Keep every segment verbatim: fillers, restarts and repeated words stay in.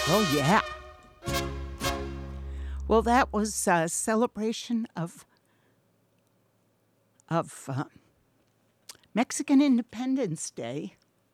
Oh, yeah. Well, that was a celebration of, of uh, Mexican Independence Day.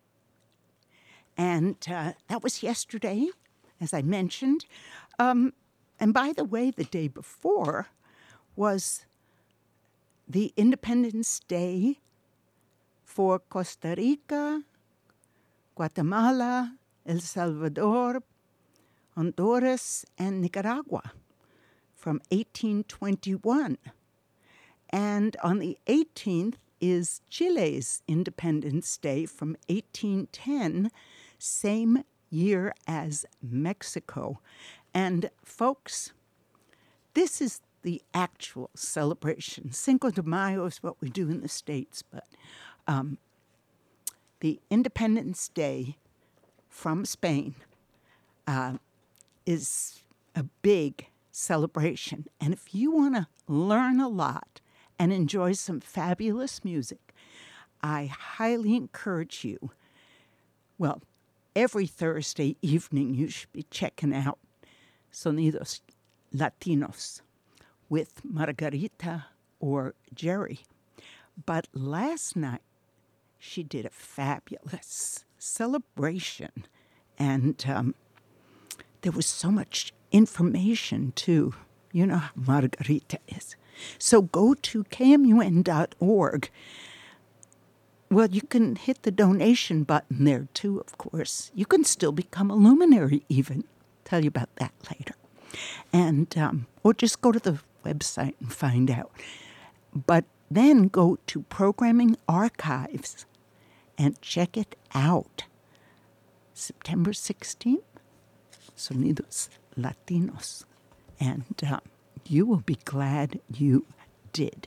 And uh, that was yesterday, as I mentioned. Um, and by the way, the day before was the Independence Day for Costa Rica, Guatemala, El Salvador, Honduras, and Nicaragua from eighteen twenty-one. And on the eighteenth is Chile's Independence Day from eighteen ten, same year as Mexico. And folks, this is the actual celebration. Cinco de Mayo is what we do in the States, but um, the Independence Day from Spain uh, is a big celebration. And if you want to learn a lot and enjoy some fabulous music, I highly encourage you. Well, every Thursday evening you should be checking out Sonidos Latinos with Margarita or Jerry. But last night she did a fabulous celebration, and um, there was so much information too. You know how Margarita is. So go to K M U N dot org. Well, you can hit the donation button there too, of course. You can still become a luminary even. Tell you about that later. And um, or just go to the website and find out. But then go to Programming Archives and check it out. September sixteenth, Sonidos Latinos. And um, you will be glad you did.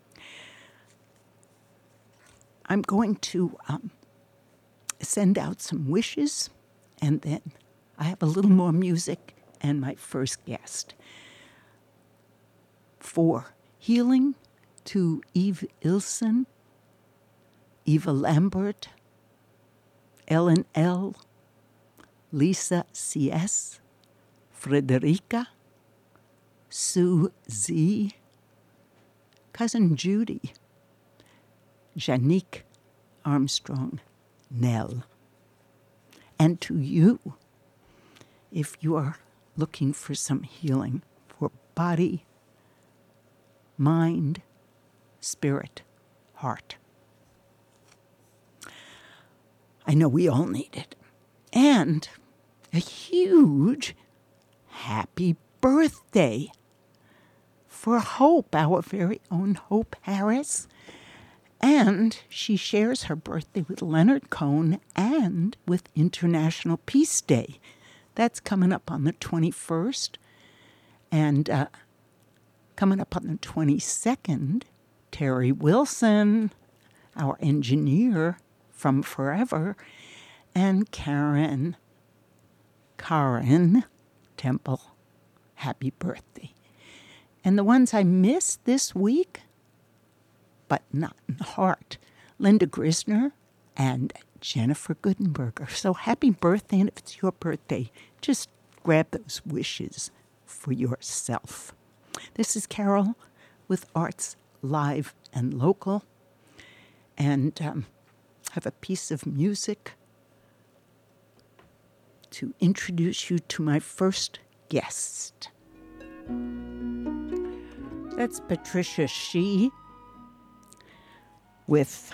I'm going to um, send out some wishes, and then I have a little more music and my first guest. For healing to Eve Ilson, Eva Lambert, Ellen L., Lisa C S, Frederica, Sue Z, Cousin Judy, Janique Armstrong, Nell. And to you, if you are looking for some healing for body, mind, spirit, heart. I know we all need it. And a huge happy birthday for Hope, our very own Hope Harris. And she shares her birthday with Leonard Cohen and with International Peace Day. That's coming up on the twenty-first. And uh, coming up on the twenty-second, Terry Wilson, our engineer from Forever, and Karen, Karen Temple. Happy birthday. And the ones I missed this week, but not in heart, Linda Grisner and Jennifer Goodenberger. So happy birthday, and if it's your birthday, just grab those wishes for yourself. This is Carol with Arts Live and Local, and um, have a piece of music to introduce you to my first guest. That's Patricia Shee with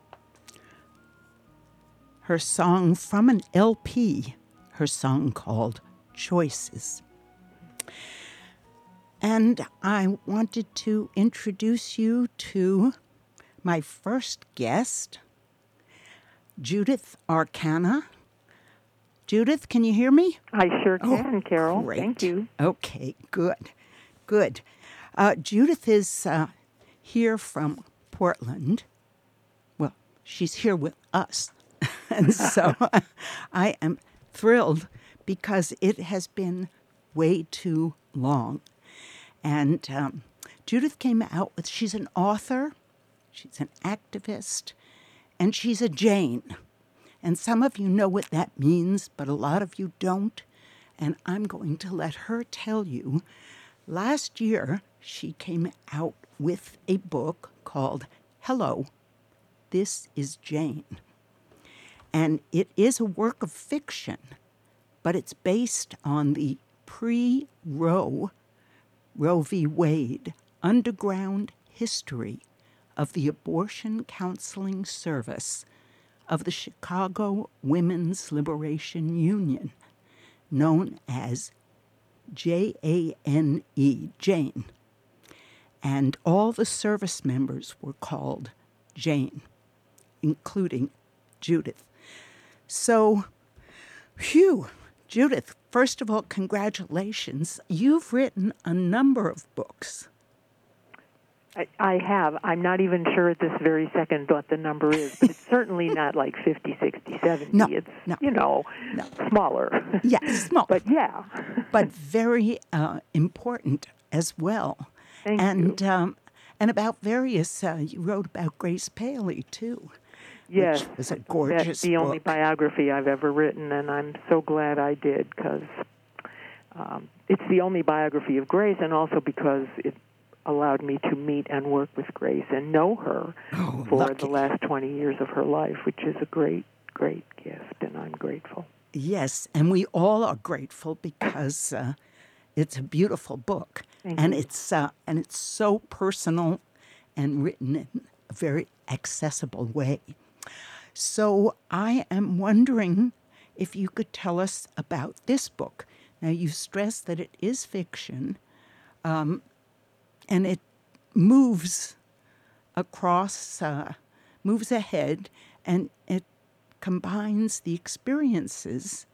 her song from an L P, her song called Choices. And I wanted to introduce you to my first guest, Judith Arcana. Judith, can you hear me? I sure can, oh, Carol. Great. Thank you. Okay, good, good. Uh, Judith is uh, here from Portland. Well, she's here with us. And so I am thrilled because it has been way too long. And um, Judith came out with, she's an author, she's an activist, and she's a Jane. And some of you know what that means, but a lot of you don't. and I'm going to let her tell you. Last year, she came out with a book called Hello, This is Jane. And it is a work of fiction, but it's based on the pre-Roe, Roe v. Wade, underground history of the abortion counseling service of the Chicago Women's Liberation Union, known as J A N E, Jane. And all the service members were called Jane, including Judith. So, phew, Judith, first of all, congratulations. You've written a number of books. I, I have. I'm not even sure at this very second what the number is, but it's certainly not like fifty, sixty, seventy. No, it's, no, you know, no. smaller. Yes, small. But yeah. But very uh, important as well. Thank and, you. Um, and about various, uh, you wrote about Grace Paley, too. Yes. Which was a gorgeous That's the only book. biography I've ever written, and I'm so glad I did, because um, it's the only biography of Grace, and also because it allowed me to meet and work with Grace and know her oh, for lucky. the last twenty years of her life, which is a great, great gift, and I'm grateful. Yes, and we all are grateful because uh, it's a beautiful book, Thank and you. it's uh, and it's so personal and written in a very accessible way. So I am wondering if you could tell us about this book. Now, you stressed that it is fiction, um, and it moves across, uh, moves ahead, and it combines the experiences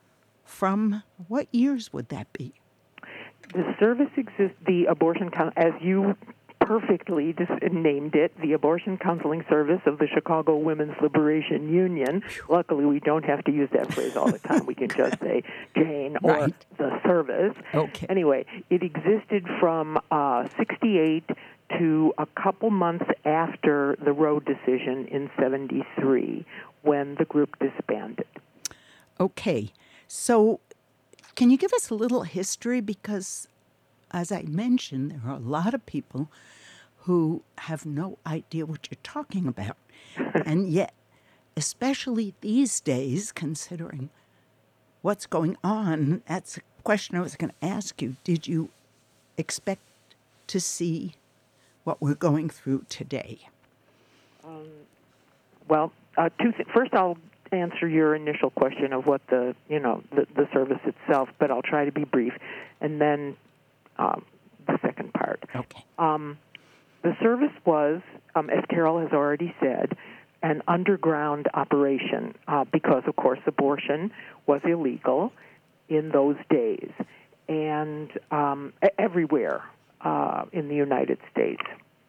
from, what years would that be? The service exists, the abortion, coun- as you perfectly just named it, the abortion counseling service of the Chicago Women's Liberation Union. Luckily, we don't have to use that phrase all the time. We can just say Jane or Right. the service. Okay. Anyway, it existed from uh, sixty-eight to a couple months after the Roe decision in seventy-three, when the group disbanded. Okay. So can you give us a little history? Because, as I mentioned, there are a lot of people who have no idea what you're talking about. And yet, especially these days, considering what's going on, that's a question I was going to ask you. Did you expect to see what we're going through today? Um, well, uh, two th- first I'll answer your initial question of what the, you know, the, the service itself, but I'll try to be brief. And then um, the second part. Okay. Um, the service was, um, as Carol has already said, an underground operation uh, because, of course, abortion was illegal in those days and um, everywhere uh, in the United States.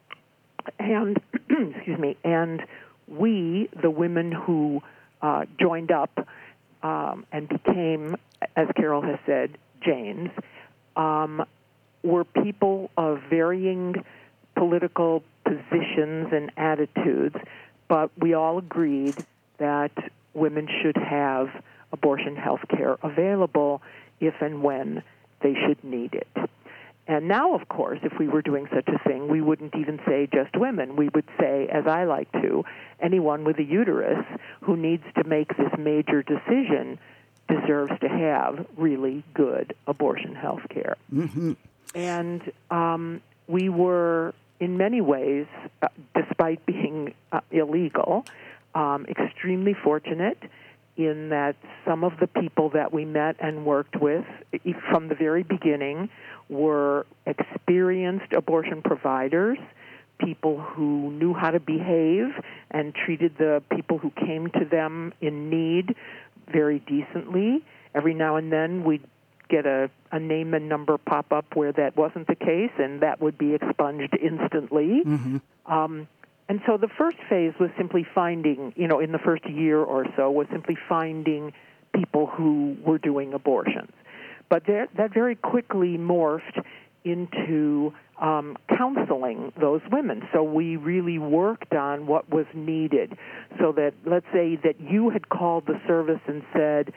And, excuse me, and we, the women who uh, joined up um, and became, as Carol has said, Janes, um, were people of varying political positions and attitudes, but we all agreed that women should have abortion health care available if and when they should need it. And now, of course, if we were doing such a thing, we wouldn't even say just women. We would say, as I like to, anyone with a uterus who needs to make this major decision deserves to have really good abortion health care. Mm-hmm. And um, we were, in many ways, uh, despite being uh, illegal, um, extremely fortunate in that some of the people that we met and worked with from the very beginning were experienced abortion providers, people who knew how to behave and treated the people who came to them in need very decently. Every now and then we'd get a, a name and number pop up where that wasn't the case, and that would be expunged instantly. Mm-hmm. Um, and so the first phase was simply finding, you know, in the first year or so, was simply finding people who were doing abortions. But that, that very quickly morphed into um, counseling those women. So we really worked on what was needed. So that, let's say that you had called the service and said,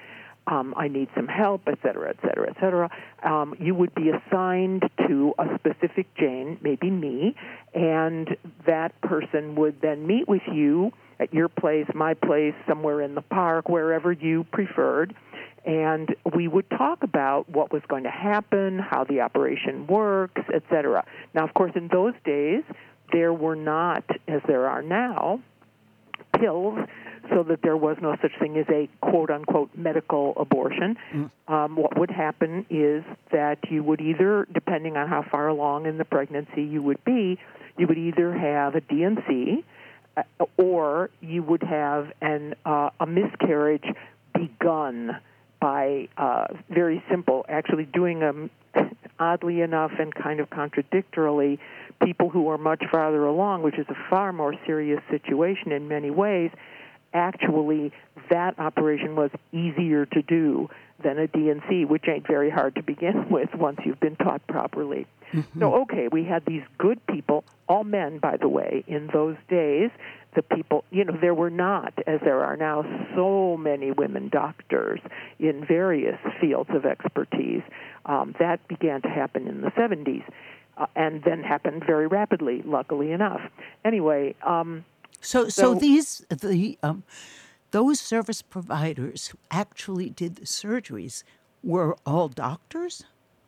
um, I need some help, et cetera, et cetera, et cetera, um, you would be assigned to a specific Jane, maybe me, and that person would then meet with you at your place, my place, somewhere in the park, wherever you preferred, and we would talk about what was going to happen, how the operation works, et cetera. Now, of course, in those days, there were not, as there are now, pills, so that there was no such thing as a quote-unquote medical abortion. Mm. Um, what would happen is that you would either, depending on how far along in the pregnancy you would be, you would either have a D and C, uh, or you would have an uh, a miscarriage begun by uh, very simple, actually doing them oddly enough and kind of contradictorily, people who are much farther along, which is a far more serious situation in many ways. Actually, that operation was easier to do than a D and C, which ain't very hard to begin with once you've been taught properly. Mm-hmm. So, okay, we had these good people, all men, by the way, in those days. The people, you know, there were not, as there are now, so many women doctors in various fields of expertise. Um, that began to happen in the seventies, uh, and then happened very rapidly, luckily enough. Anyway, um, So, so, so these the um, those service providers who actually did the surgeries were all doctors?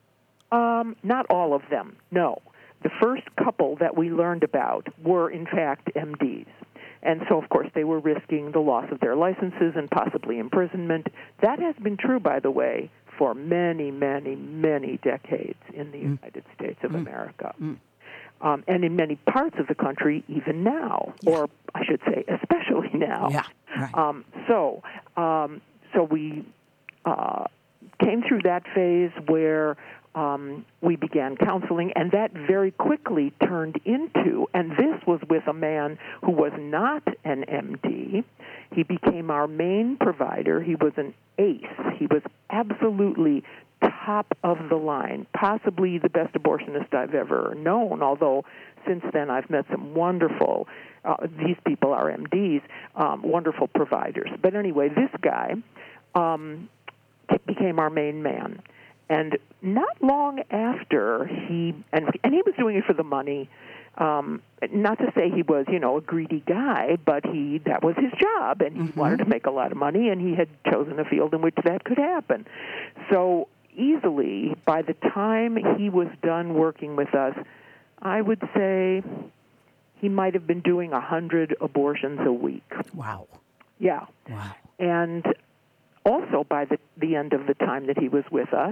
Um, not all of them. No, the first couple that we learned about were in fact M Ds, and so of course they were risking the loss of their licenses and possibly imprisonment. That has been true, by the way, for many, many, many decades in the mm. United States of mm. America. Mm. Um, and in many parts of the country, even now, yeah. or I should say, especially now. Yeah, right. Um, so, um, so we uh, came through that phase where um, we began counseling, and that very quickly turned into, and this was with a man who was not an M D. He became our main provider. He was an ace. He was absolutely top of the line, possibly the best abortionist I've ever known, although since then I've met some wonderful, uh, these people are M Ds, um, wonderful providers. But anyway, this guy um, became our main man. And not long after he, and, and he was doing it for the money, um, not to say he was, you know, a greedy guy, but he that was his job, and he mm-hmm. wanted to make a lot of money, and he had chosen a field in which that could happen. So easily, by the time he was done working with us, I would say he might have been doing a hundred abortions a week. Wow. Yeah. Wow. And also by the, the end of the time that he was with us,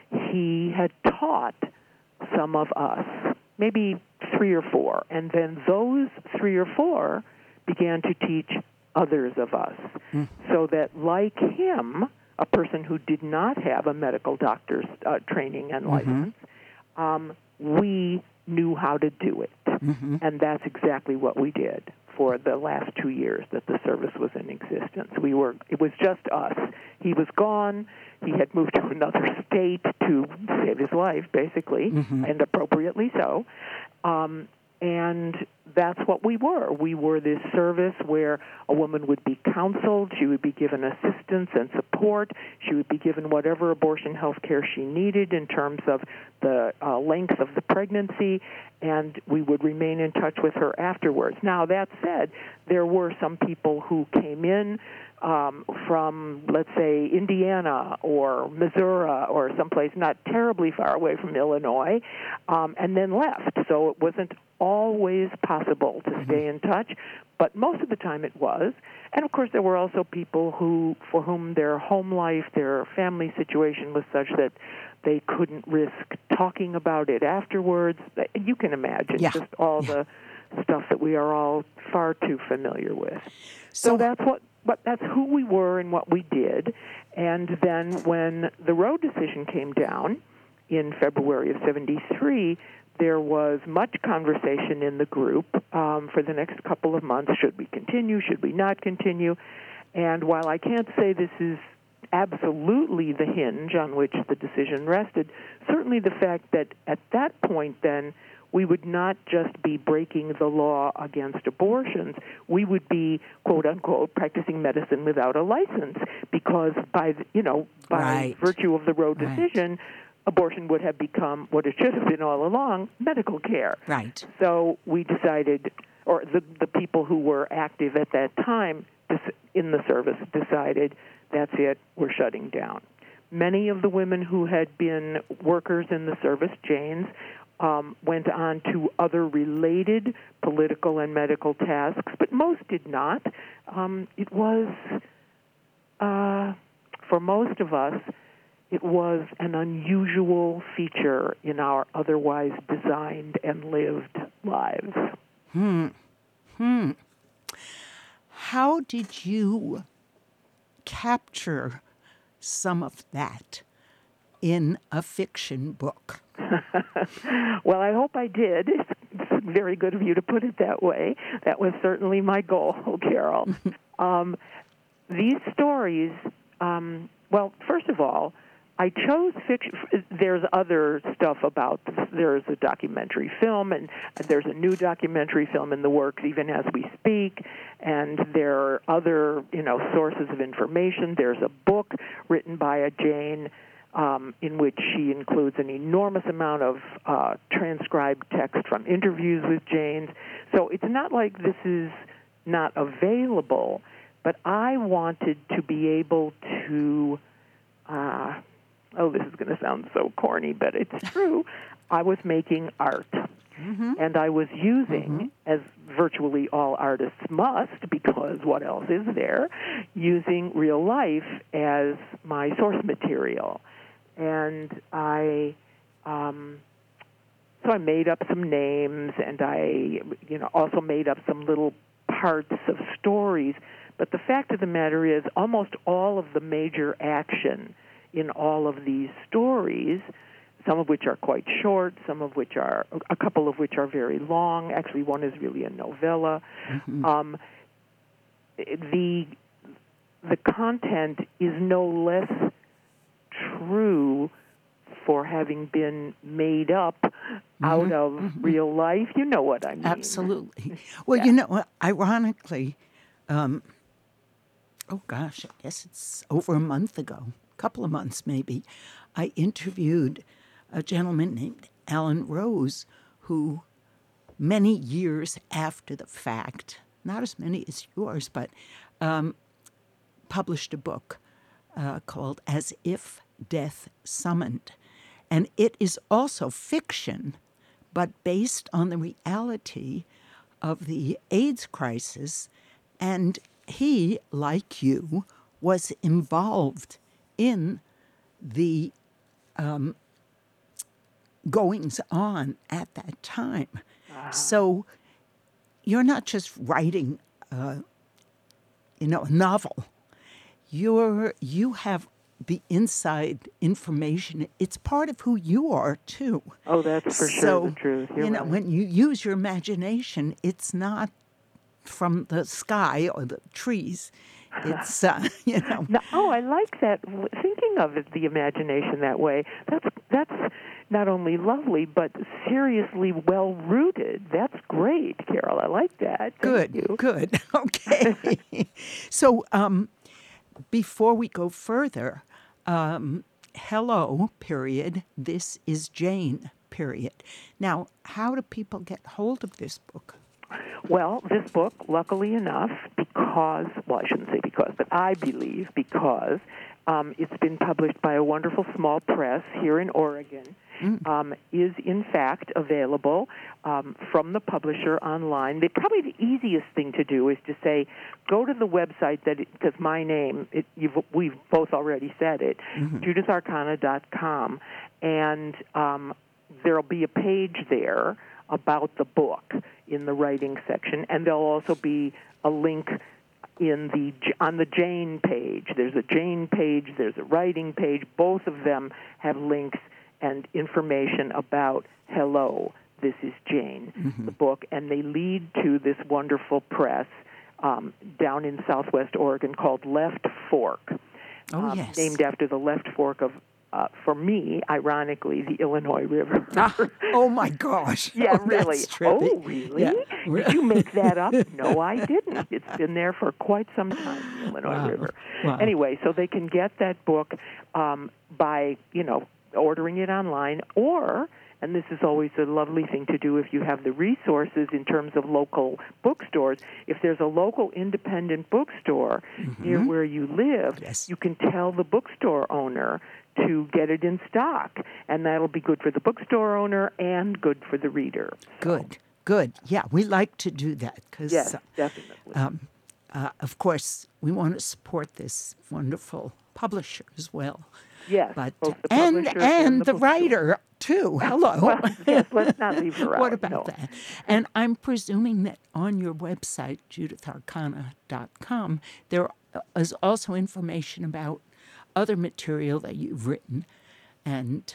he had taught some of us, maybe three or four, and then those three or four began to teach others of us. Mm. So that like him, a person who did not have a medical doctor's uh, training and license, mm-hmm. um, we knew how to do it. Mm-hmm. And that's exactly what we did for the last two years that the service was in existence. We were, it was just us. He was gone. He had moved to another state to save his life, basically, mm-hmm. and appropriately so. Um, and that's what we were. We were this service where a woman would be counseled, she would be given assistance and support, she would be given whatever abortion health care she needed in terms of the uh, length of the pregnancy, and we would remain in touch with her afterwards. Now, that said, there were some people who came in um, from, let's say, Indiana or Missouri or someplace not terribly far away from Illinois, um, and then left. So it wasn't always possible to stay in touch, but most of the time it was. And, of course, there were also people who, for whom their home life, their family situation was such that they couldn't risk talking about it afterwards. You can imagine yeah. just all yeah. the stuff that we are all far too familiar with. So, so that's what, but that's who we were and what we did. And then when the Roe decision came down in February of seventy-three, there was much conversation in the group um, for the next couple of months. Should we continue? Should we not continue? And while I can't say this is absolutely the hinge on which the decision rested, certainly the fact that at that point then we would not just be breaking the law against abortions, we would be, quote unquote, practicing medicine without a license, because by, you know, by Right. virtue of the Roe Right. decision, abortion would have become what it should have been all along, medical care. Right. So we decided, or the, the people who were active at that time in the service decided, that's it, we're shutting down. Many of the women who had been workers in the service, Janes, um, went on to other related political and medical tasks, but most did not. Um, it was, uh, for most of us, it was an unusual feature in our otherwise designed and lived lives. Hmm. Hmm. How did you capture some of that in a fiction book? Well, I hope I did. It's very good of you to put it that way. That was certainly my goal, Carol. um, these stories, um, well, first of all, I chose fiction. There's other stuff about this. There's a documentary film, and there's a new documentary film in the works even as we speak, and there are other, you know, sources of information. There's a book written by a Jane um, in which she includes an enormous amount of uh, transcribed text from interviews with Janes. So it's not like this is not available, but I wanted to be able to... Uh, oh, this is going to sound so corny, but it's true. I was making art, mm-hmm. and I was using, mm-hmm. as virtually all artists must, because what else is there, using real life as my source material. And I, um, so I made up some names, and I, you know, also made up some little parts of stories. But the fact of the matter is, almost all of the major action in all of these stories, some of which are quite short, some of which are, a couple of which are very long. Actually, one is really a novella. Mm-hmm. Um, the the content is no less true for having been made up mm-hmm. out of mm-hmm. real life. You know what I mean? Absolutely. Well, yeah. you know, ironically, um, oh gosh, I guess it's over a month ago. Couple of months maybe, I interviewed a gentleman named Alan Rose, who many years after the fact, not as many as yours, but um, published a book uh, called As If Death Summoned. And it is also fiction, but based on the reality of the AIDS crisis. And he, like you, was involved in the um, goings on at that time. Uh-huh. So you're not just writing, uh, you know, a novel. You're you have the inside information. It's part of who you are too. Oh, that's for so, sure the truth. You're you know, right. when you use your imagination, it's not from the sky or the trees. It's, uh, you know. No, oh, I like that. Thinking of it, the imagination that way, that's that's not only lovely, but seriously well-rooted. That's great, Carol. I like that. Thank good, you. good. Okay. So um, before we go further, um, hello, period. This is Jane, period. Now, how do people get hold of this book? Well, this book, luckily enough, because, well, I shouldn't say because, but I believe because um, it's been published by a wonderful small press here in Oregon, mm. um, is in fact available um, from the publisher online. The, probably the easiest thing to do is to say, go to the website, that because my name, it, you've, we've both already said it, mm-hmm. judith arcana dot com, and um, there'll be a page there about the book in the writing section, and there'll also be a link in the on the Jane page. There's a Jane page, there's a writing page. Both of them have links and information about Hello, This is Jane, mm-hmm. the book, and they lead to this wonderful press um, down in Southwest Oregon called Left Fork, oh, um, yes. named after the left fork of uh, for me, ironically, the Illinois River. Ah, oh, my gosh. Yeah, Oh, really. that's trippy. Oh, really? Yeah. Did you make that up? No, I didn't. It's been there for quite some time, the Illinois Wow. River. Wow. Anyway, so they can get that book um, by, you know, ordering it online, or, and this is always a lovely thing to do if you have the resources in terms of local bookstores, if there's a local independent bookstore mm-hmm. near where you live, yes. you can tell the bookstore owner to get it in stock, and that'll be good for the bookstore owner and good for the reader. So, good, good. Yeah, we like to do that because, yes, uh, definitely. um, uh, of course, we want to support this wonderful publisher as well. Yes, but both the and publisher and, and the, the writer too. Hello. Well, yes, let's not leave her out. What about no. that? And I'm presuming that on your website, judith arcana dot com, there is also information about other material that you've written, and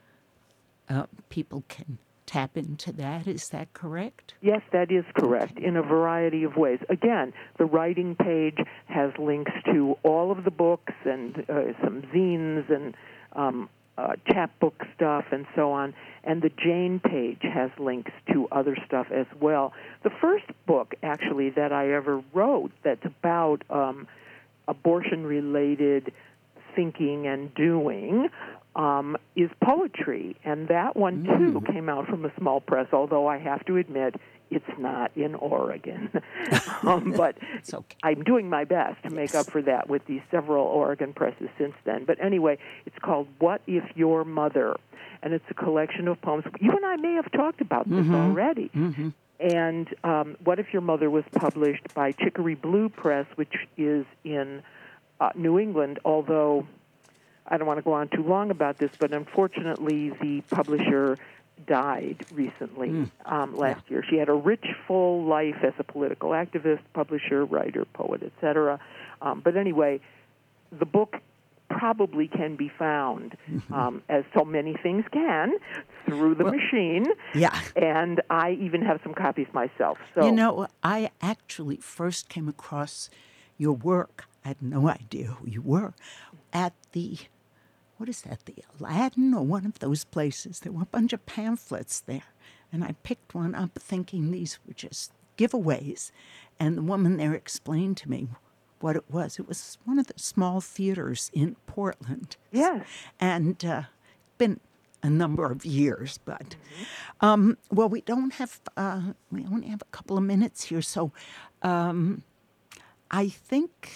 uh, people can tap into that. Is that correct? Yes, that is correct, in a variety of ways. Again, the writing page has links to all of the books and uh, some zines and um, uh, chapbook stuff and so on. And the Jane page has links to other stuff as well. The first book, actually, that I ever wrote that's about um, abortion-related thinking and doing um, is poetry, and that one too Mm. came out from a small press, although I have to admit it's not in Oregon. um, but It's okay. I'm doing my best to make up for that with these several Oregon presses since then. But anyway, it's called What If Your Mother? And it's a collection of poems. You and I may have talked about this Mm-hmm. already. Mm-hmm. And um, What If Your Mother was published by Chicory Blue Press, which is in uh, New England, although I don't want to go on too long about this, but unfortunately the publisher died recently, Mm. um, last Yeah. year. She had a rich, full life as a political activist, publisher, writer, poet, et cetera. Um, but anyway, the book probably can be found, um, as so many things can, through the Well, machine. Yeah. And I even have some copies myself. So You know, I actually first came across your work. I had no idea who you were at the, what is that, the Aladdin or one of those places. There were a bunch of pamphlets there. And I picked one up thinking these were just giveaways. And the woman there explained to me what it was. It was one of the small theaters in Portland. Yes. And uh, been a number of years, but Mm-hmm. um, well, we don't have. Uh, we only have a couple of minutes here, so um, I think.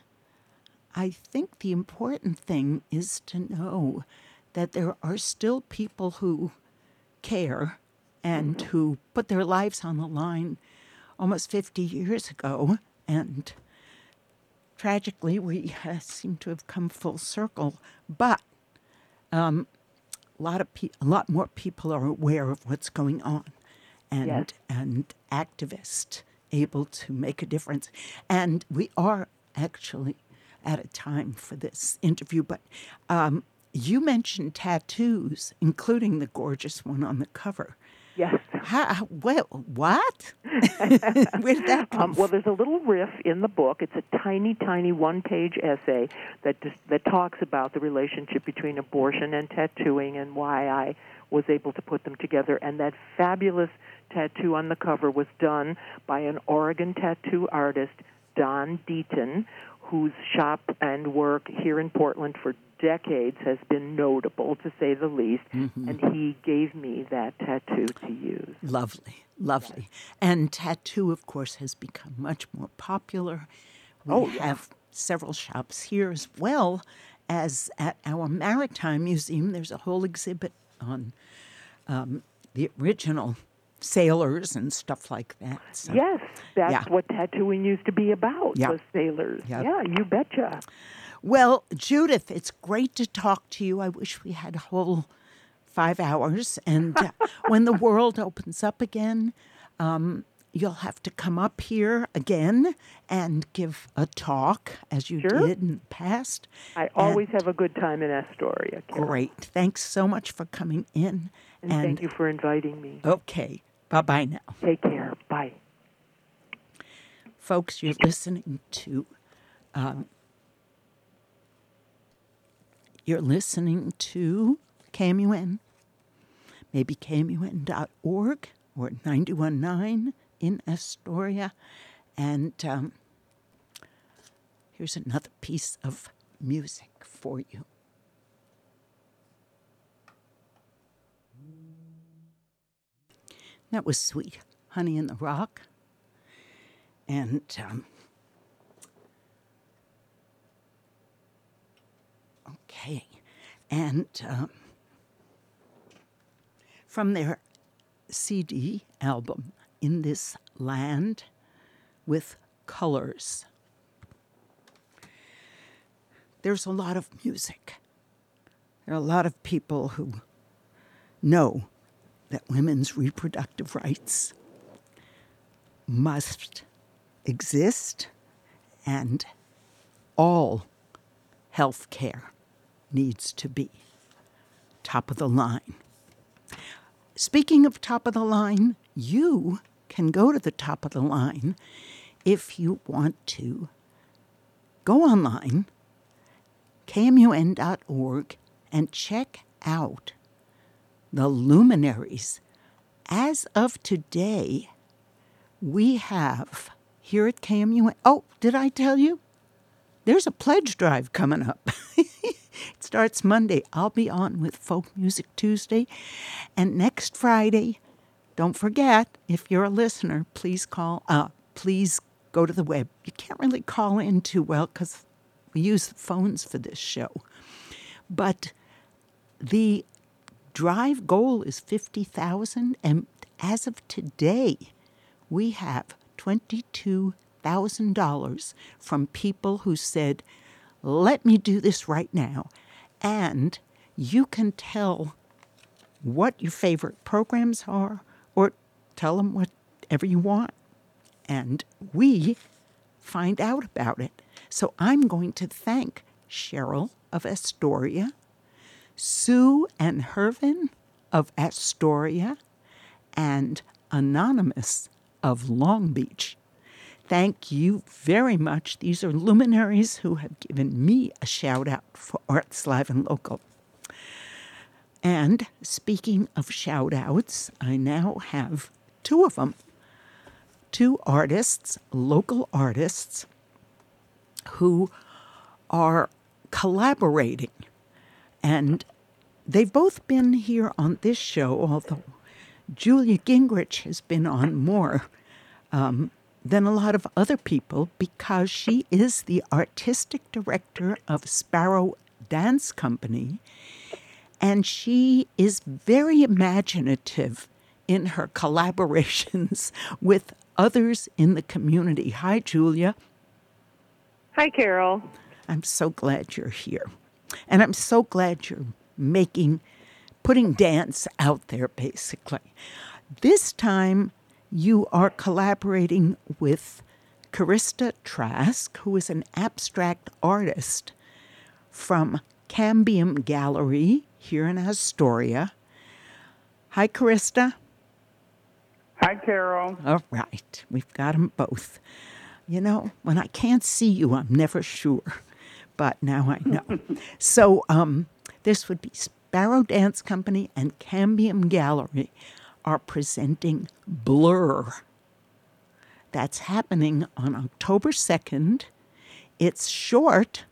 I think the important thing is to know that there are still people who care and Mm-hmm. who put their lives on the line almost fifty years ago, and tragically, we uh, seem to have come full circle. But um, a lot of pe- a lot more people are aware of what's going on, and Yes. and activists able to make a difference. And we are actually at a time for this interview. But um, you mentioned tattoos, including the gorgeous one on the cover. Yes. How, well, what? Where did that come Um, well, there's a little riff in the book. It's a tiny, tiny one-page essay that just, that talks about the relationship between abortion and tattooing and why I was able to put them together. And that fabulous tattoo on the cover was done by an Oregon tattoo artist, Don Deaton, whose shop and work here in Portland for decades has been notable, to say the least, Mm-hmm. and he gave me that tattoo to use. Lovely, lovely. And tattoo, of course, has become much more popular. We Oh, yeah. have several shops here as well as at our Maritime Museum. There's a whole exhibit on um, the original sailors and stuff like that. So, Yes, that's yeah. what tattooing used to be about, Yeah. was sailors. Yeah. Yeah, you betcha. Well, Judith, it's great to talk to you. I wish we had a whole five hours. And uh, when the world opens up again, um, you'll have to come up here again and give a talk, as you Sure. did in the past. I always have a good time in Astoria, Carol. Great. Thanks so much for coming in. And, thank you for inviting me. Okay. Bye-bye now. Take care. Bye. Folks, you're listening to um, You're listening to K M U N, maybe K M U N dot org or ninety-one point nine in Astoria. And um, here's another piece of music for you. That was Sweet Honey in the Rock. And um, okay. And um, from their C D album, In This Land with Colors. There's a lot of music. There are a lot of people who know that women's reproductive rights must exist and all health care needs to be top of the line. Speaking of top of the line, you can go to the top of the line if you want to go online, K M U N dot org, and check out the luminaries. As of today, we have here at K M U N, oh, did I tell you? There's a pledge drive coming up. It starts Monday. I'll be on with Folk Music Tuesday. And next Friday, don't forget, if you're a listener, please call, uh, please go to the web. You can't really call in too well because we use the phones for this show. But the drive goal is fifty thousand dollars, and as of today, we have twenty-two thousand dollars from people who said, let me do this right now. And you can tell what your favorite programs are or tell them whatever you want. And we find out about it. So I'm going to thank Cheryl of Astoria, Sue and Hervin of Astoria, and Anonymous of Long Beach. Thank you very much. These are luminaries who have given me a shout out for Arts Live and Local. And speaking of shout outs, I now have two of them. Two artists, local artists, who are collaborating. And they've both been here on this show, although Julia Gingrich has been on more um, than a lot of other people because she is the artistic director of Sparrow Dance Company, and she is very imaginative in her collaborations with others in the community. Hi, Julia. Hi, Carol. I'm so glad you're here. And I'm so glad you're making, putting dance out there, basically. This time, you are collaborating with Carista Trask, who is an abstract artist from Cambium Gallery here in Astoria. Hi, Carista. Hi, Carol. All right. We've got them both. You know, when I can't see you, I'm never sure. But now I know. So um, this would be Sparrow Dance Company and Cambium Gallery are presenting Blur. That's happening on October second. It's short,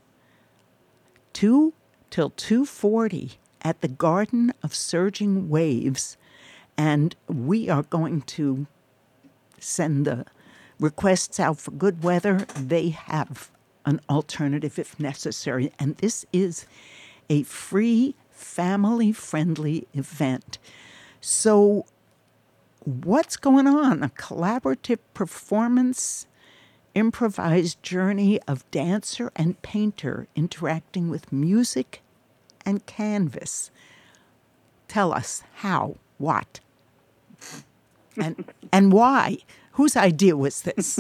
two till two forty at the Garden of Surging Waves. And we are going to send the requests out for good weather. They have an alternative if necessary. And this is a free, family-friendly event. So what's going on? A collaborative performance, improvised journey of dancer and painter interacting with music and canvas. Tell us how, what, and and why. Whose idea was this?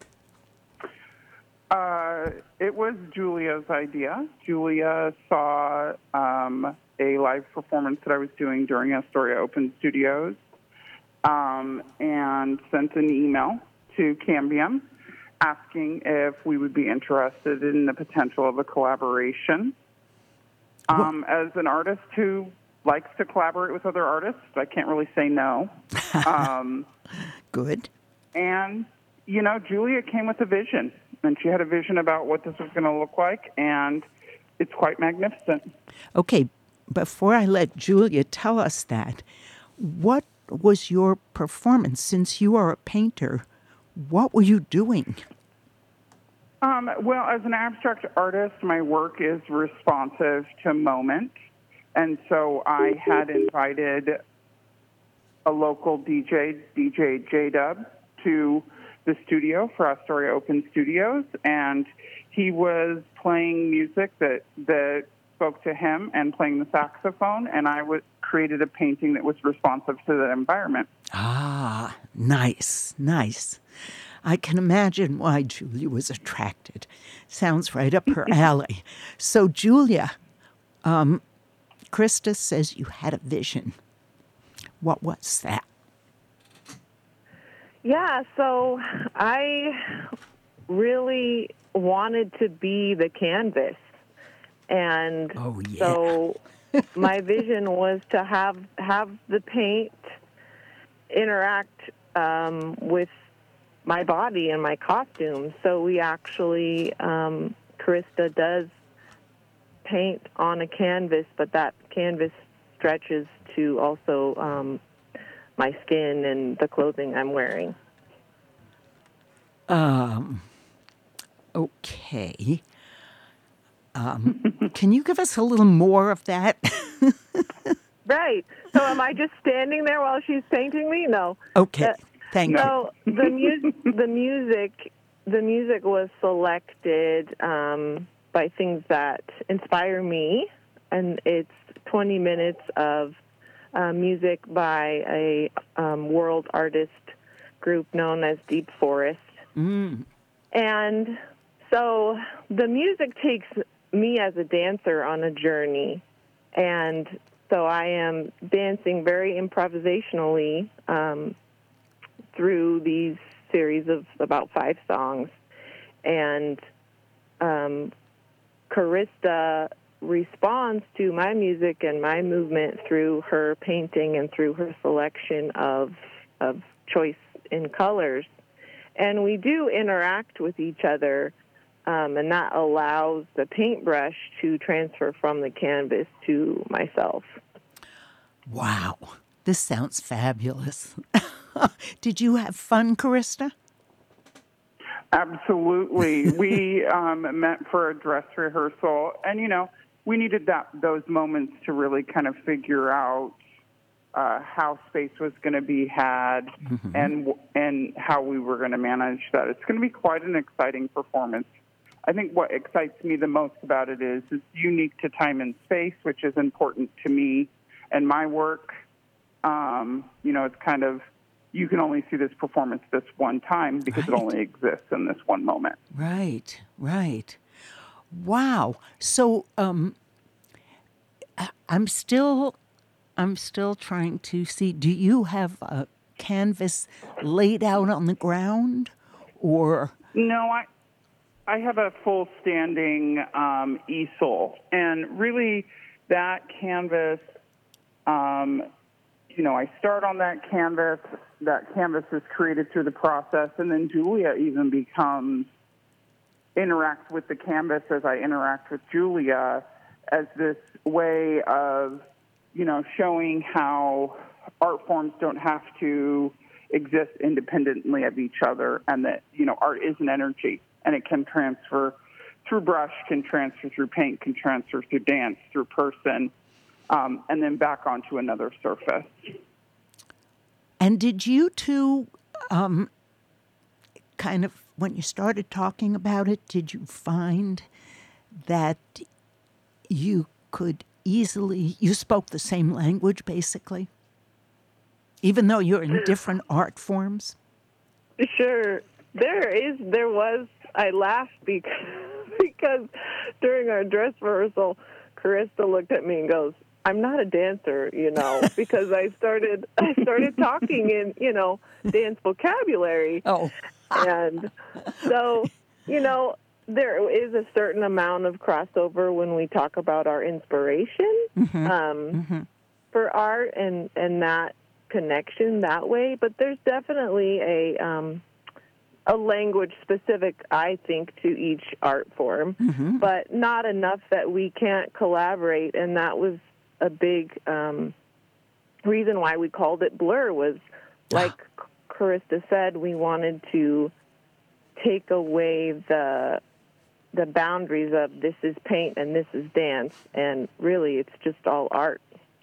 Uh, it was Julia's idea. Julia saw um, a live performance that I was doing during Astoria Open Studios um, and sent an email to Cambium asking if we would be interested in the potential of a collaboration. Um, as an artist who likes to collaborate with other artists, I can't really say no. Um, Good. and, you know, Julia came with a vision, and she had a vision about what this was going to look like, and it's quite magnificent. Okay, before I let Julia tell us that, what was your performance? Since you are a painter, what were you doing? Um, well, as an abstract artist, my work is responsive to moment. And so I had invited a local D J, D J J-Dub, to the studio for Astoria Open Studios. And he was playing music that, that spoke to him and playing the saxophone. And I w- created a painting that was responsive to that environment. Ah, nice, nice. I can imagine why Julia was attracted. Sounds right up her alley. So, Julia, um, Krista says you had a vision. What was that? Yeah, so I really wanted to be the canvas. And Oh, yeah. so my vision was to have have the paint interact um, with my body and my costume. So we actually, um, Krista does paint on a canvas, but that canvas stretches to also um, my skin and the clothing I'm wearing. Um, okay. Um, can you give us a little more of that? Right. So am I just standing there while she's painting me? No. Okay. Uh, Thank so you. So the, mu- the music, the music was selected um, by things that inspire me, and it's twenty minutes of uh, music by a um, world artist group known as Deep Forest. Mm. And so the music takes me as a dancer on a journey, and so I am dancing very improvisationally um, through these series of about five songs. And um, Karista responds to my music and my movement through her painting and through her selection of of choice in colors. And we do interact with each other, um, and that allows the paintbrush to transfer from the canvas to myself. Wow. This sounds fabulous. Did you have fun, Karista? Absolutely. We um, met for a dress rehearsal, and, you know, we needed that those moments to really kind of figure out uh, how space was going to be had mm-hmm. and and how we were going to manage that. It's going to be quite an exciting performance. I think what excites me the most about it is it's unique to time and space, which is important to me and my work. Um, you know, it's kind of, you can only see this performance this one time because right. it only exists in this one moment. Right, right. Wow. So um, I'm still, I'm still trying to see, do you have a canvas laid out on the ground or? No, I, I have a full standing um, easel, and really that canvas, um, you know, I start on that canvas. That canvas is created through the process, and then Julia even becomes, interacts with the canvas as I interact with Julia as this way of, you know, showing how art forms don't have to exist independently of each other, and that, you know, art is an energy, and it can transfer through brush, can transfer through paint, can transfer through dance, through person, um, and then back onto another surface. And did you two um, kind of, when you started talking about it, did you find that you could easily, you spoke the same language, basically? Even though you're in different art forms? Sure. There is, there was, I laughed because, because during our dress rehearsal, Karista looked at me and goes, I'm not a dancer, you know, because I started, I started talking in, you know, dance vocabulary. Oh. And so, you know, there is a certain amount of crossover when we talk about our inspiration Mm-hmm. um, Mm-hmm. for art and, and that connection that way. But there's definitely a um, a language specific, I think, to each art form, Mm-hmm. but not enough that we can't collaborate. And that was a big um, reason why we called it Blur was, like Carista said, we wanted to take away the the boundaries of this is paint and this is dance, and really it's just all art.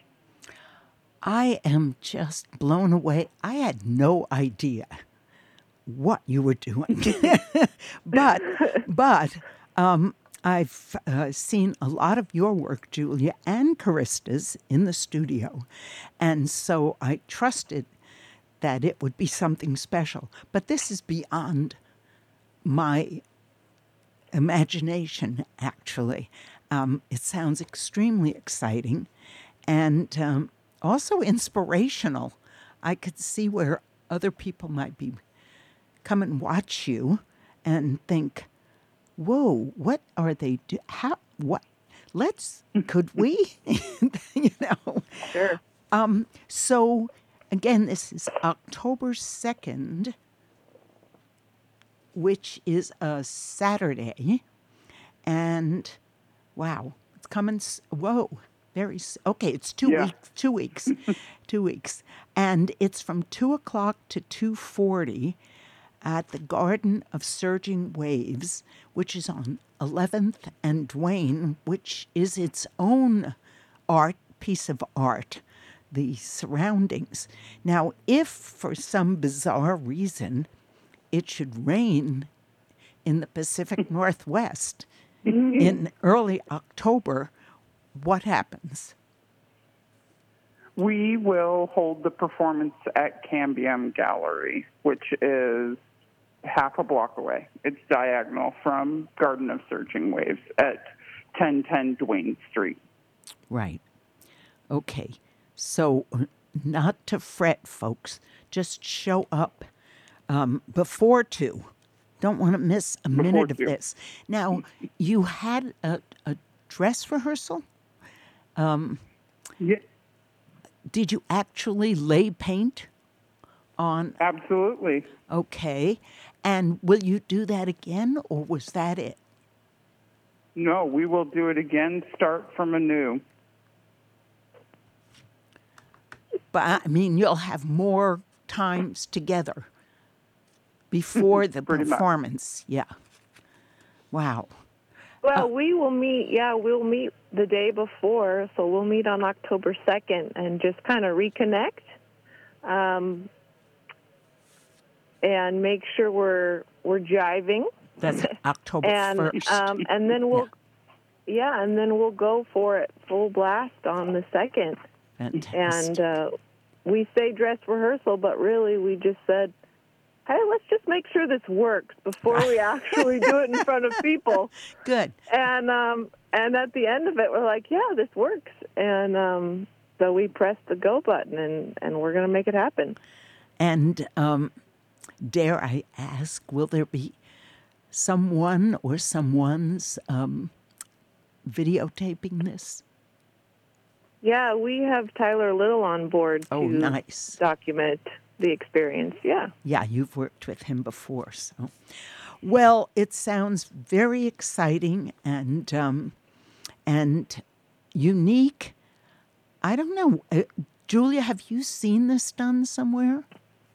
I am just blown away. I had no idea what you were doing. but but um, I've uh, seen a lot of your work, Julia, and Carista's in the studio. And so I trusted that it would be something special. But this is beyond my imagination, actually. Um, it sounds extremely exciting and um, also inspirational. I could see where other people might be come and watch you and think, whoa, what are they do? How, what? Let's, could we? you know? Sure. Um, so, again, this is October second, which is a Saturday. And, wow, it's coming, s- whoa, very, s- okay, it's two Yeah. weeks, two weeks, two weeks. And it's from two o'clock to two forty at the Garden of Surging Waves, which is on eleventh and Duane, which is its own art, piece of art, the surroundings. Now, if for some bizarre reason it should rain in the Pacific Northwest in early October, what happens? We will hold the performance at Cambium Gallery, which is half a block away. It's diagonal from Garden of Surging Waves at ten ten Duane Street. Right. Okay. So, uh, not to fret, folks. Just show up um, before two. Don't want to miss a Before minute of two. this. Now, you had a, a dress rehearsal? Yeah, Did you actually lay paint on? absolutely. Okay. And will you do that again, or was that it? No, we will do it again, start from anew. But I mean, you'll have more times together before the Pretty much. performance. Yeah. Wow. Well, we will meet, yeah, we'll meet the day before, so we'll meet on October second and just kind of reconnect um, and make sure we're we're jiving. That's October and first. um, and then we'll yeah. and then we'll go for it full blast on the second. Fantastic. And uh, we say dress rehearsal, but really we just said, hey, let's just make sure this works before we actually do it in front of people. Good. And um, and at the end of it, we're like, yeah, this works. And um, so we pressed the go button, and, and we're going to make it happen. And um, dare I ask, will there be someone or someone's um, videotaping this? Yeah, we have Tyler Little on board Oh, to nice. document the experience. Yeah. Yeah, you've worked with him before, so. Well, it sounds very exciting and um, and unique. I don't know, uh, Julia. Have you seen this done somewhere?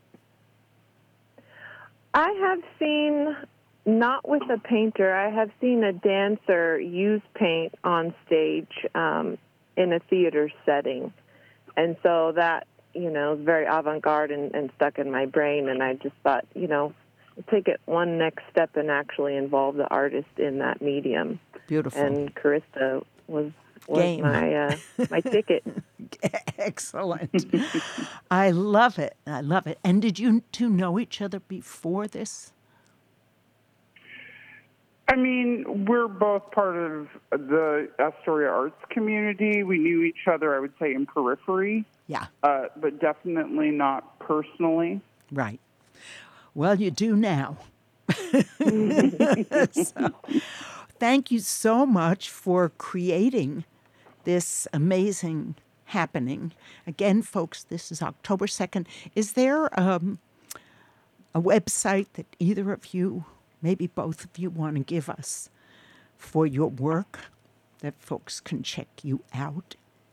I have seen, not with a painter, I have seen a dancer use paint on stage um, in a theater setting. And so that, you know, is very avant-garde and, and stuck in my brain. And I just thought, you know, take it one next step and actually involve the artist in that medium. Beautiful. And Carista was, was Game. my uh, my ticket. Excellent. I love it. I love it. And did you two know each other before this? I mean, we're both part of the Astoria arts community. We knew each other, I would say, in periphery, Yeah, uh, but definitely not personally. right. Well, you do now. So, thank you so much for creating this amazing happening. Again, folks, this is October second. Is there um, a website that either of you, maybe both of you, want to give us for your work that folks can check you out?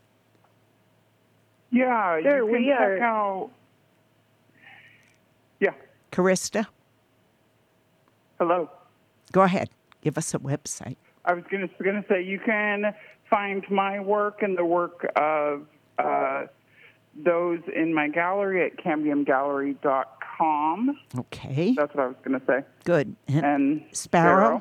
Yeah, Sure, you can we check are- out. Yeah. Carista, Hello. go ahead. Give us a website. I was going to going to say you can find my work and the work of uh, those in my gallery at cambium gallery dot com. Okay, That's what I was going to say. good. And And Sparrow?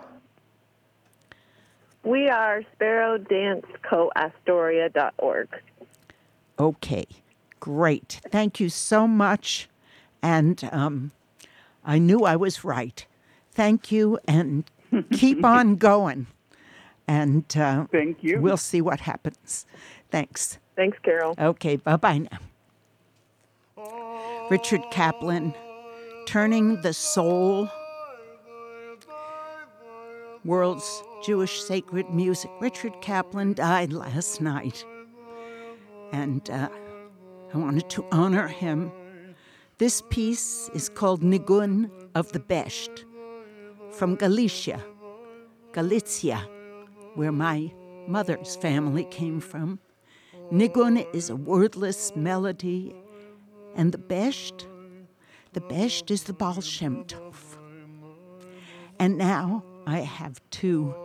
We are sparrow dance co astoria dot org. Okay, great. Thank you so much. And um, I knew I was right. Thank you, and keep on going. And uh, Thank you. we'll see what happens. Thanks. Thanks, Carol. Okay, bye-bye now. Richard Kaplan, Turning the Soul, World's Jewish Sacred Music. Richard Kaplan died last night, and uh, I wanted to honor him. This piece is called Nigun of the Besht, from Galicia, Galicia, where my mother's family came from. Nigun is a wordless melody, and the Besht, the Besht is the Baal Shem Tov. And now I have two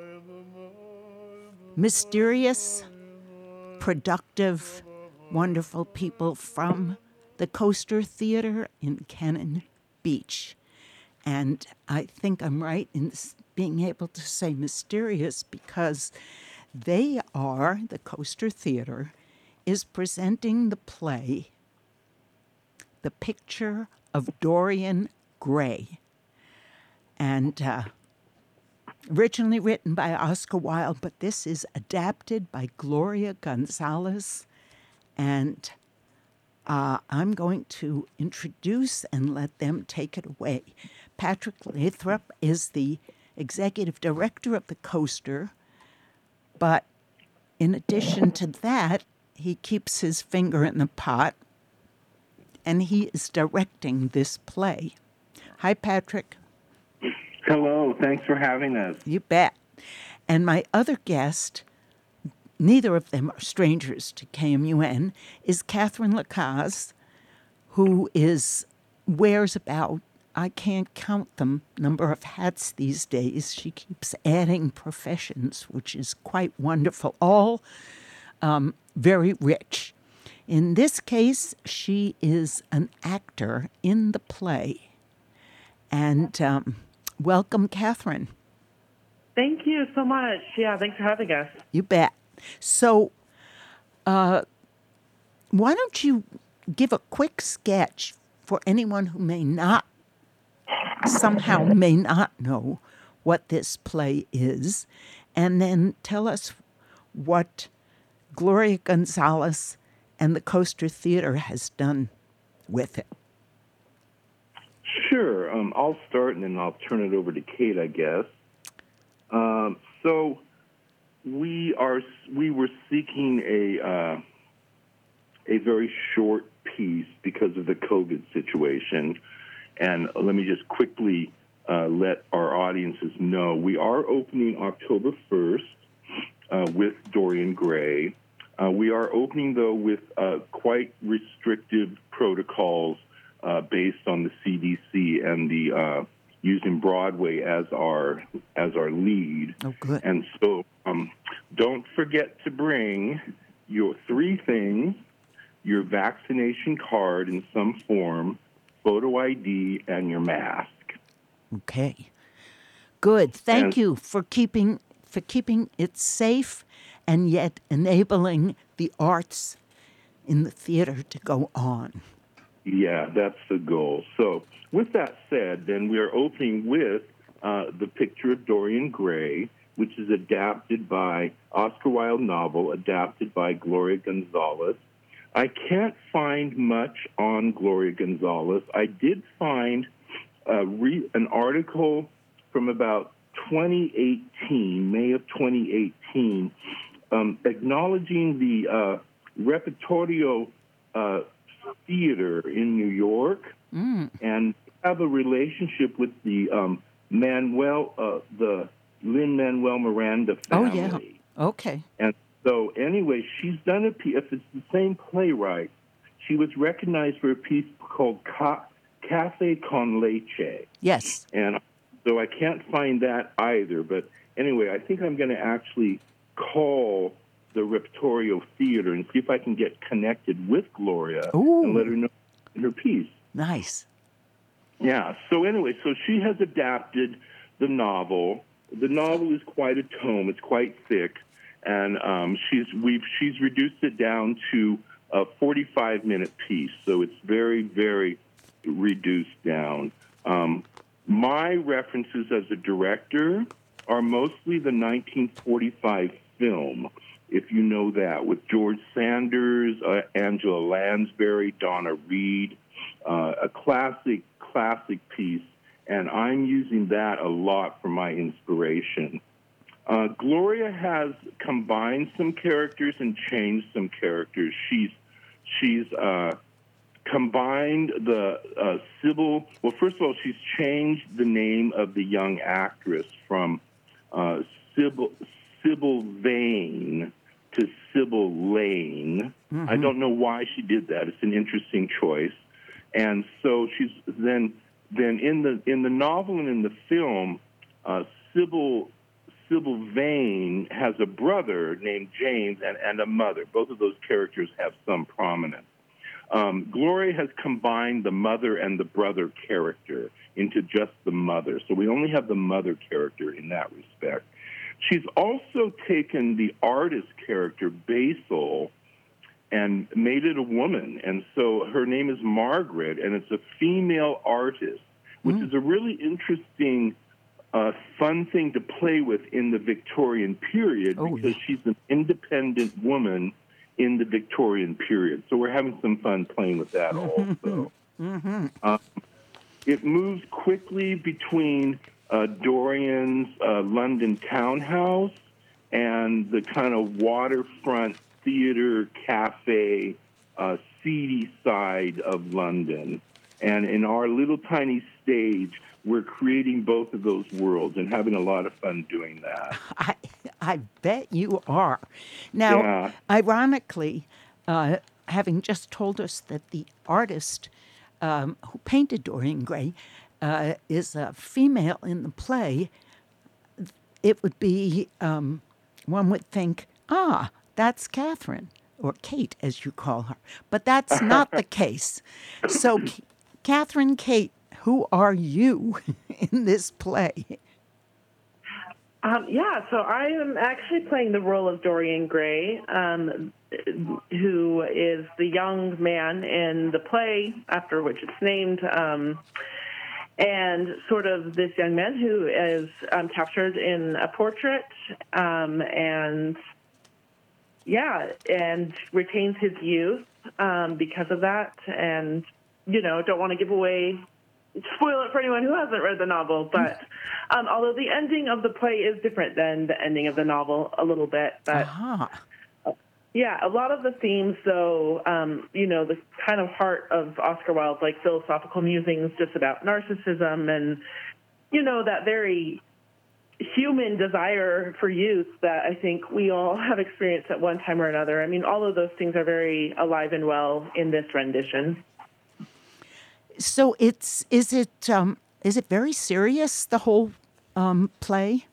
mysterious, productive, wonderful people from the Coaster Theater in Cannon Beach. And I think I'm right in being able to say mysterious because they are, the Coaster Theater, is presenting the play, The Picture of Dorian Gray. And uh, originally written by Oscar Wilde, but this is adapted by Gloria Gonzalez. And uh, I'm going to introduce and let them take it away. Patrick Lathrop is the executive director of the Coaster, but in addition to that, he keeps his finger in the pot, and he is directing this play. Hi, Patrick. Hello, thanks for having us. You bet. And my other guest, neither of them are strangers to K M U N, is Catherine Lacaze, who is wears about, I can't count them, number of hats these days. She keeps adding professions, which is quite wonderful, all um, very rich. In this case, she is an actor in the play. And um, welcome, Catherine. Thank you so much. Yeah, thanks for having us. You bet. So, uh, why don't you give a quick sketch for anyone who may not, somehow may not know what this play is, and then tell us what Gloria Gonzalez and the Coaster Theater has done with it. Sure. Um, I'll start, and then I'll turn it over to Kate, I guess. Um, so we are we were seeking a uh, a very short piece because of the COVID situation, and let me just quickly uh, let our audiences know we are opening October first uh, with Dorian Gray. Uh, we are opening, though, with uh, quite restrictive protocols uh, based on the C D C and the uh, using Broadway as our as our lead. Oh, good. And so um, don't forget to bring your three things: your vaccination card in some form, photo I D, and your mask. Okay. Good. Thank And- you for keeping for keeping it safe and yet enabling the arts in the theater to go on. Yeah, that's the goal. So with that said, then we are opening with uh, The Picture of Dorian Gray, which is adapted by Oscar Wilde novel, adapted by Gloria Gonzalez. I can't find much on Gloria Gonzalez. I did find uh, re- an article from about twenty eighteen, May of twenty eighteen, um, acknowledging the uh, Repertorio uh, Theater in New York, mm. and have a relationship with the um, Manuel, uh, the Lin-Manuel Miranda family. Oh, yeah. Okay. And so, anyway, she's done a piece. If it's the same playwright, she was recognized for a piece called Ca- Cafe con Leche. Yes. And so I can't find that either. But anyway, I think I'm going to actually call the Repertorio Theater and see if I can get connected with Gloria Ooh. and let her know her piece. Nice. Yeah. So anyway, so she has adapted the novel. The novel is quite a tome. It's quite thick, and um, she's we've she's reduced it down to a forty-five minute piece. So it's very, very reduced down. Um, my references as a director are mostly the nineteen forty-five film, if you know that, with George Sanders, uh, Angela Lansbury, Donna Reed, uh, a classic, classic piece, and I'm using that a lot for my inspiration. Uh, Gloria has combined some characters and changed some characters. She's she's uh, combined the uh, Sybil. Well, first of all, she's changed the name of the young actress from uh, Sybil Sybil Vane to Sybil Lane. Mm-hmm. I don't know why she did that. It's an interesting choice. And so she's then then in the in the novel and in the film, uh, Sybil Sybil Vane has a brother named James and, and a mother. Both of those characters have some prominence. Um, Gloria has combined the mother and the brother character into just the mother. So we only have the mother character in that respect. She's also taken the artist character, Basil, and made it a woman. And so her name is Margaret, and it's a female artist, which mm. is a really interesting, uh, fun thing to play with in the Victorian period, oh, because yeah. she's an independent woman in the Victorian period. So we're having some fun playing with that also. Mm-hmm. Um, it moves quickly between uh, Dorian's uh, London townhouse and the kind of waterfront theater, cafe, uh, seedy side of London. And in our little tiny stage, we're creating both of those worlds and having a lot of fun doing that. I I bet you are. Now, yeah. ironically, uh, having just told us that the artist um, who painted Dorian Gray uh, is a female in the play, it would be, um, one would think, ah, that's Catherine, or Kate, as you call her. But that's not the case. So, Catherine Kate, who are you in this play? Um, yeah, so I am actually playing the role of Dorian Gray, um, who is the young man in the play after which it's named, um, and sort of this young man who is um, captured in a portrait, um, and yeah, and retains his youth um, because of that, and, you know, don't want to give away... spoil it for anyone who hasn't read the novel, but um, although the ending of the play is different than the ending of the novel a little bit, but uh-huh. uh, yeah, a lot of the themes, though, um, you know, the kind of heart of Oscar Wilde's like philosophical musings just about narcissism and, you know, that very human desire for youth that I think we all have experienced at one time or another. I mean, all of those things are very alive and well in this rendition. So it's is it um, is it very serious, the whole um, play?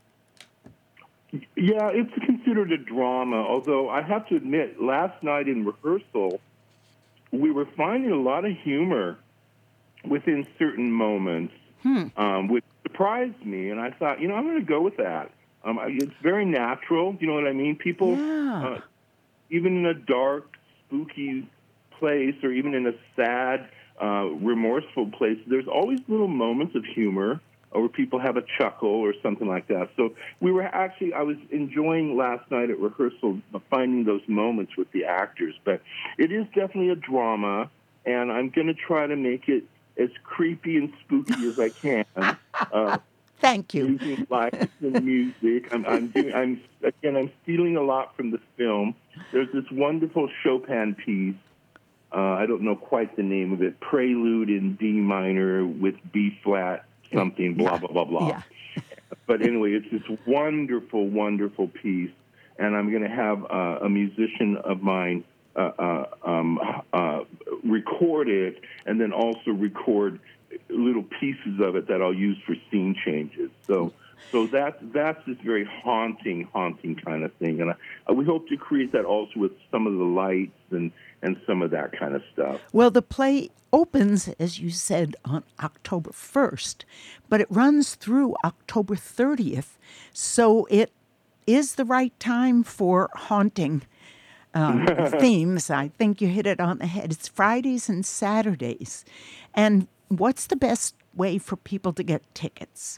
Yeah, it's considered a drama, although I have to admit, last night in rehearsal, we were finding a lot of humor within certain moments, hmm. um, which surprised me, and I thought, you know, I'm going to go with that. Um, it's very natural, you know what I mean? People, yeah. uh, even in a dark, spooky place, or even in a sad, Uh, remorseful place, there's always little moments of humor or where people have a chuckle or something like that. So we were actually, I was enjoying last night at rehearsal finding those moments with the actors. But it is definitely a drama, and I'm going to try to make it as creepy and spooky as I can. Uh, Thank you. Using lights and music. I'm, I'm doing. I'm again. I'm stealing a lot from the film. There's this wonderful Chopin piece. Uh, I don't know quite the name of it. Prelude in D minor with B flat something. Blah Yeah. blah blah blah. Yeah. But anyway, it's this wonderful, wonderful piece, and I'm going to have uh, a musician of mine uh, uh, um, uh, record it, and then also record little pieces of it that I'll use for scene changes. So, so that's that's this very haunting, haunting kind of thing, and I, we hope to create that also with some of the lights and and some of that kind of stuff. Well, the play opens, as you said, on October first, but it runs through October thirtieth, so it is the right time for haunting um, themes. I think you hit it on the head. It's Fridays and Saturdays. And what's the best way for people to get tickets?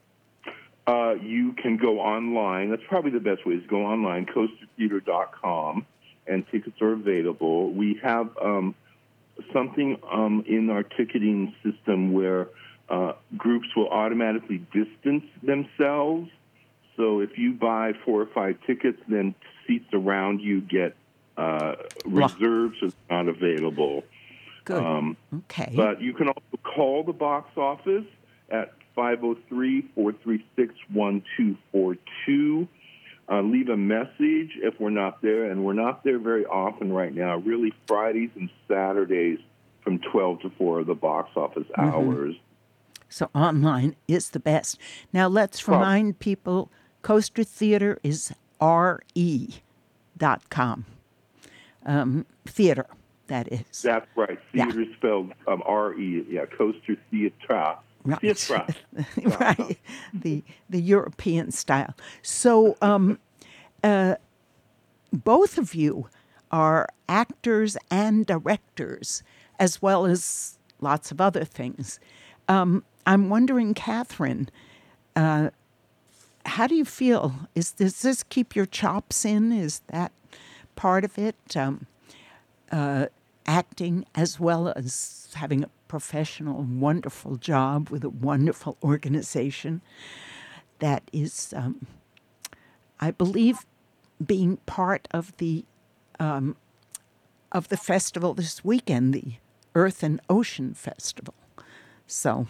Uh, you can go online. That's probably the best way is go online, coaster theater dot com, and tickets are available. We have um, something um, in our ticketing system where uh, groups will automatically distance themselves. So if you buy four or five tickets, then seats around you get uh, reserved, so it's not available. Good. Um, okay. But you can also call the box office at five oh three, four three six, one two four two. Uh, leave a message if we're not there, and we're not there very often right now. Really, Fridays and Saturdays from twelve to four are the box office Mm-hmm. hours. So online is the best. Now let's remind people, Coaster Theater is R E dot com. Um, theater, that is. That's right. Theater Yeah. spelled um, R E. Yeah, Coaster Theatre. Right. Theatre. Right. The the European style. So um, uh, both of you are actors and directors, as well as lots of other things. Um, I'm wondering, Catherine, uh, how do you feel? Is does this keep your chops in? Is that part of it? Um, uh, acting as well as having a professional, wonderful job with a wonderful organization that is, um, I believe, being part of the um, of the festival this weekend, the Earth and Ocean Festival. So,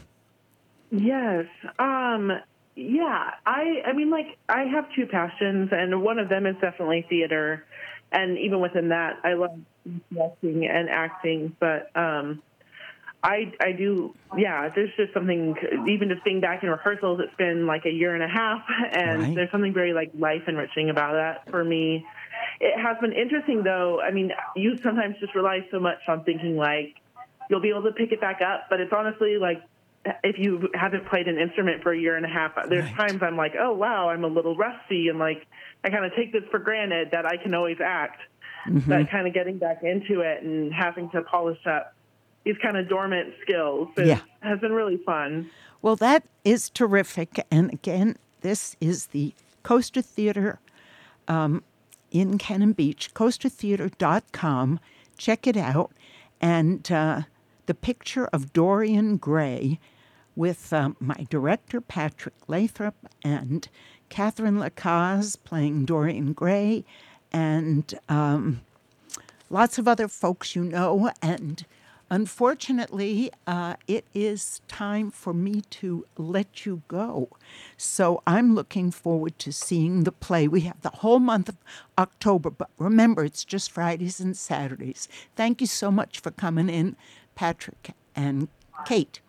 Yes. Um, yeah. I, I mean, like, I have two passions, and one of them is definitely theater. And even within that, I love directing and acting. But um, I, I do, yeah, there's just something, even just being back in rehearsals, it's been like a year and a half. And Right. there's something very, like, life enriching about that for me. It has been interesting, though. I mean, you sometimes just rely so much on thinking, like, you'll be able to pick it back up. But it's honestly, like, if you haven't played an instrument for a year and a half, there's Right. times I'm like, oh, wow, I'm a little rusty. And, like, I kind of take this for granted that I can always act. mm-hmm. But kind of getting back into it and having to polish up these kind of dormant skills is, Yeah. has been really fun. Well, that is terrific. And again, this is the Coaster Theater um, in Cannon Beach, coaster theater dot com. Check it out. And uh, the picture of Dorian Gray with um, my director, Patrick Lathrop, and Catherine Lacaze playing Dorian Gray, and um, lots of other folks you know. And unfortunately, uh, it is time for me to let you go. So I'm looking forward to seeing the play. We have the whole month of October, but remember, it's just Fridays and Saturdays. Thank you so much for coming in, Patrick and Kate.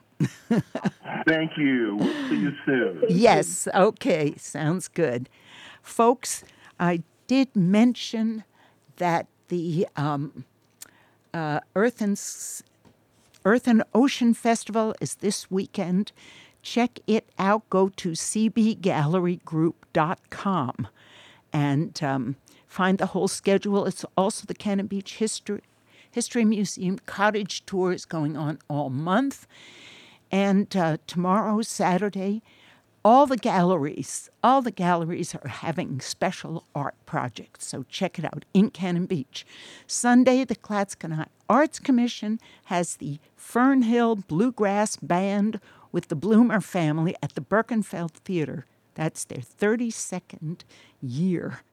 Thank you. We'll see you soon. Yes, okay, sounds good. Folks, I did mention that the um, uh, Earth and S- Earth and Ocean Festival is this weekend. Check it out. Go to c b gallery group dot com and um, find the whole schedule. It's also the Cannon Beach History, History Museum cottage tours going on all month. And uh, tomorrow, Saturday, all the galleries, all the galleries are having special art projects, so check it out in Cannon Beach. Sunday, the Clatskanie Arts Commission has the Fernhill Bluegrass Band with the Bloomer family at the Birkenfeld Theater. That's their thirty-second year